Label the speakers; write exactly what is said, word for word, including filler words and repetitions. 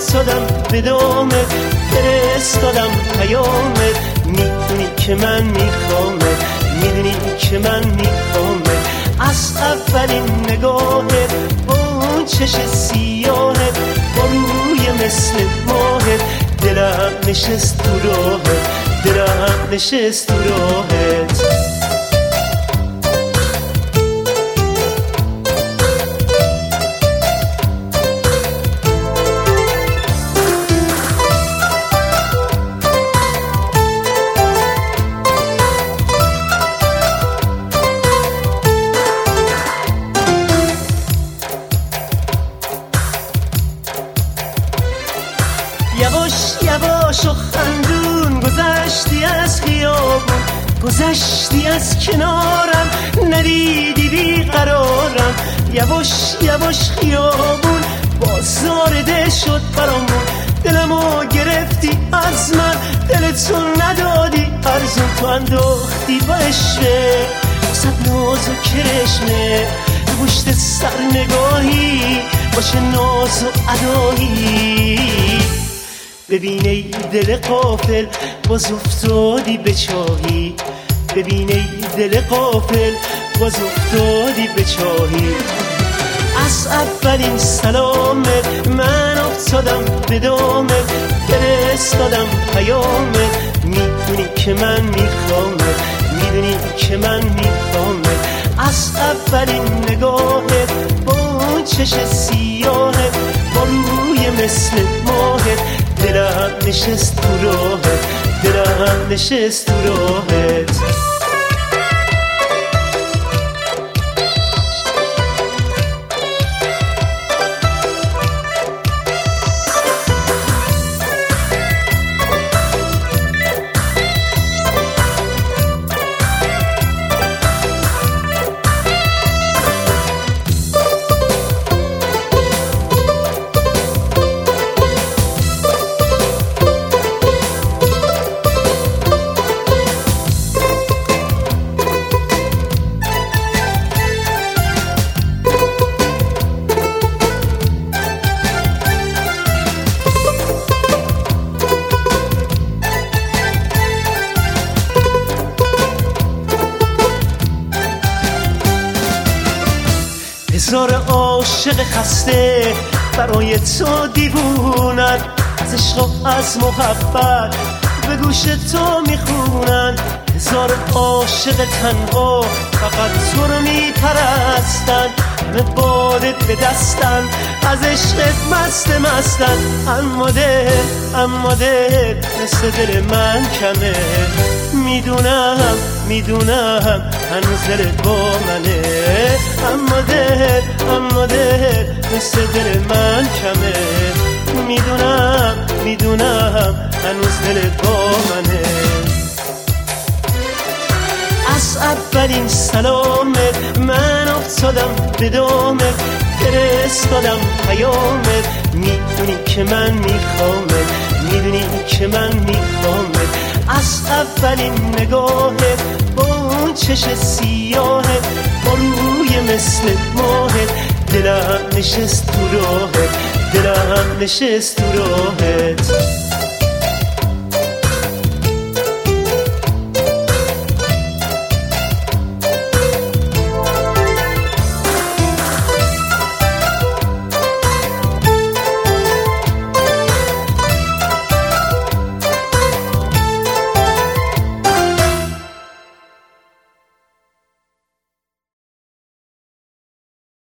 Speaker 1: افتادم به دامت، فرستادم پیامت، میدونی که من میخوامت، میدونی که من میخوامت. از اولین نگاهت با اون چش سیاهت، با روی مثل ماهت، دلم نشست تو راهت، دلم نشست تو راهت. یواش یواش و خندون گذشتی از خیابون، گذشتی از کنارم، ندیدی بیقرارم. یواش یواش خیابون بازار ده شد برامون، دلمو گرفتی از من، دلتو ندادی ارزون، تو انداختی با عشقه وسط ناز و کرشمه، پشت سر نگاهی باشه ناز و ادایی. ببین ای دل غافل باز افتادی به چاهی، ببین ای دل غافل باز افتادی به چاهی. از اولین سلامت من افتادم به دامت، فرستادم پیامت، میدونی که من میخوامت، میدونی که من میخوامت. از اولین نگاهت با اون چش سیاهت، با روی مثل ماهت، دلم نشست تو راهت، دلم نشست تو راهت. هزار عاشق خسته برای تو دیوونن، از عشق و از محبت به گوش تو میخونن. هزار عاشق تنها فقط تو رو میپرستن، همه بادت به دستن، از عشقت مست مستن. اما دل اما دل مثل دل من کمه، میدونم میدونم هنوز دلت با منه. اما دل اما دل مثل دل من کمه، میدونم میدونم هنوز دلت با منه. از اولین سلامت من افتادم به دامت، فرستادم پیامت، میدونی که من میخوامت، میدونی که من میخوامت. از اولین نگاهت با اون چش سیاهت، با روی مثل ماهت، دلم نشست تو راهت، دلم نشست تو راهت.